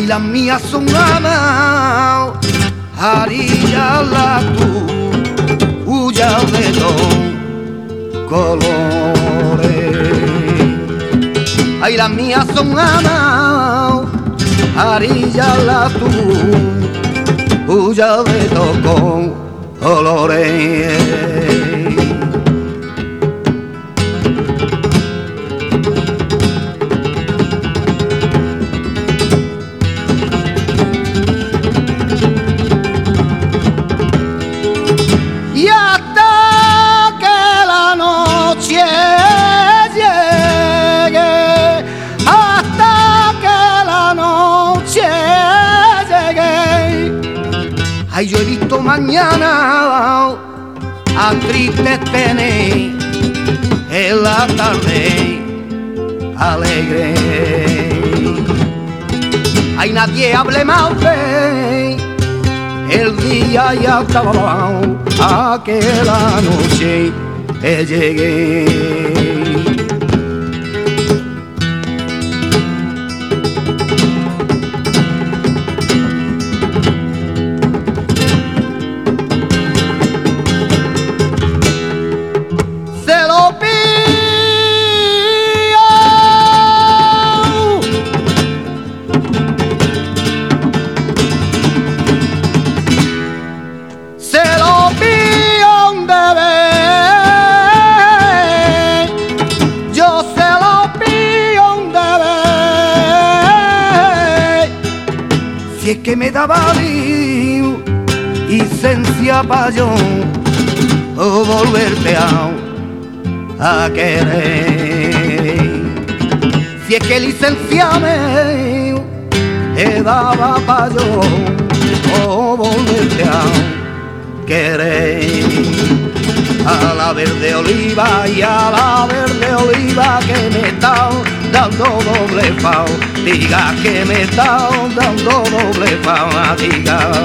las mías son amadas, harilla la tú, huya de los colores. Ay, las mías son amadas, harilla la tú, huya de los colores. Ay, yo he visto mañana a tristes tener en la tarde alegre. Ay, nadie hable mal de el día ya acabado, a que la noche llegue. Si es que me daba licencia pa' yo volverte a querer. Si es que licencia me daba pa' yo volverte a querer. A la verde oliva y a la verde oliva que me está dando doble fao, diga que me está dando doble fao, diga.